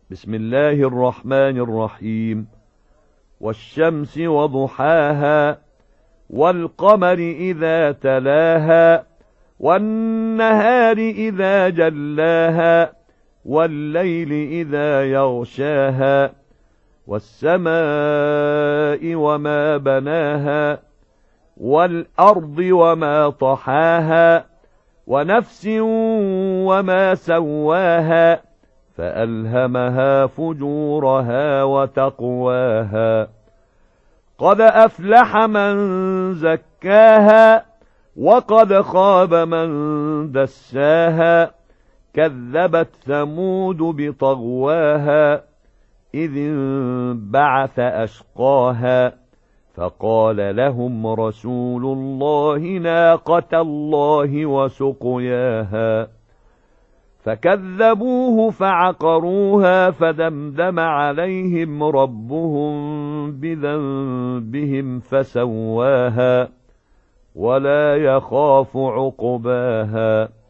بسم الله الرحمن الرحيم. والشمس وضحاها والقمر إذا تلاها والنهار إذا جلاها والليل إذا يغشاها والسماء وما بناها والأرض وما طحاها ونفس وما سواها فألهمها فجورها وتقواها قد أفلح من زكاها وقد خاب من دساها كذبت ثمود بطغواها إذ انبعث أشقاها فقال لهم رسول الله ناقة الله وسقياها فكذبوه فعقروها فدمدم عليهم ربهم بذنبهم فسواها ولا يخاف عقباها.